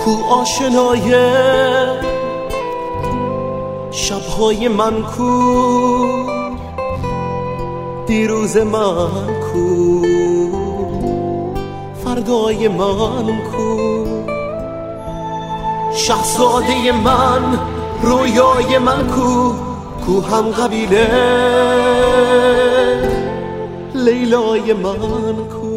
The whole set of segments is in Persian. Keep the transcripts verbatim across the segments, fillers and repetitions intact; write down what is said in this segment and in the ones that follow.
کو آشنای شبهای من کو، دیروز من کو، فردای من کو، شهزاده من، رویای من کو، کو هم قبیله لیلای من کو.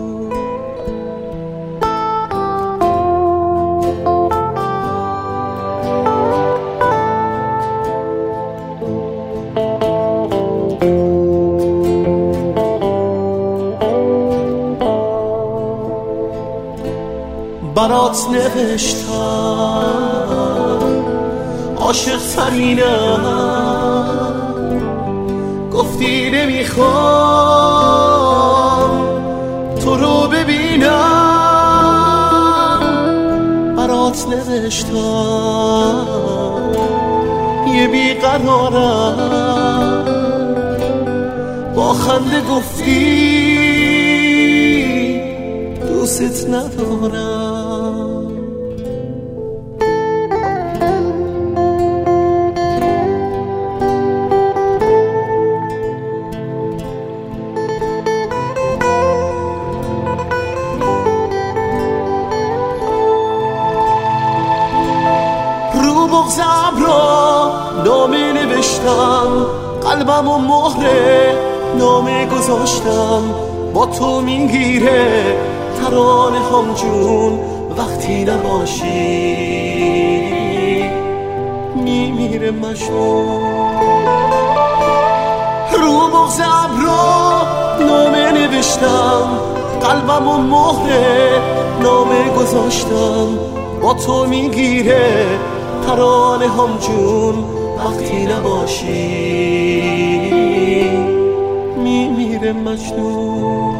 برات نوشتم عاشق ترینم، گفتی نمیخوام تو رو ببینم. برات نوشتم یه بیقرارم، با خنده گفتی دوست ندارم. رو بغضم را نامه نوشتم، قلبم و مهره نامه گذاشتم. با تو میگیره ترانه هم جون، وقتی نباشی میمیره مجنون. رو بغضم را نامه نوشتم، قلبم و مهره نامه گذاشتم. با تو میگیره ترانه هم جون، وقتی نباشی میمیره مجنون.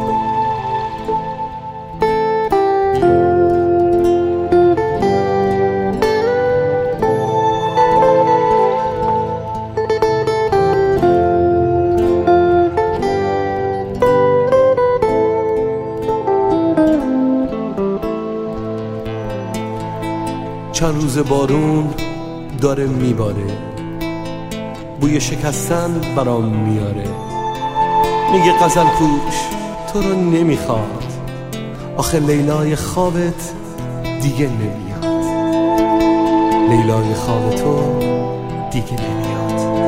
چند روز بارون داره میباره، بوی شکستن برام میاره. میگه غزل پوش تو رو نمیخواد، آخه لیلای خوابت دیگه نمیاد. لیلای خواب تو دیگه نمیاد.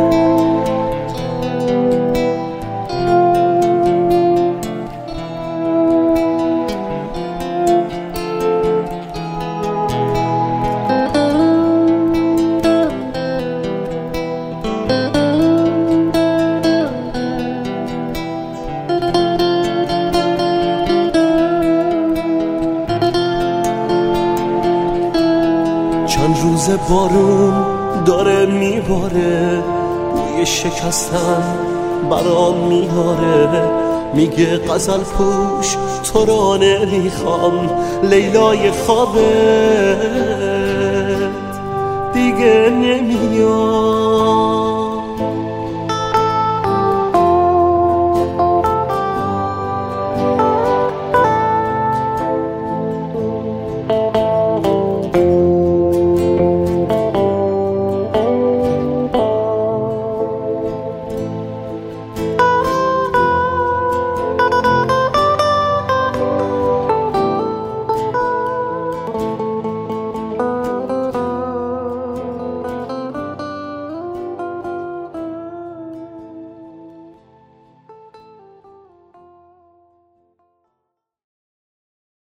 چند روز بارون داره میباره، بوی شکستن برام میاره. میگه غزل پوش تو رو نمیخوام، لیلای خوابت دیگه نمیاد.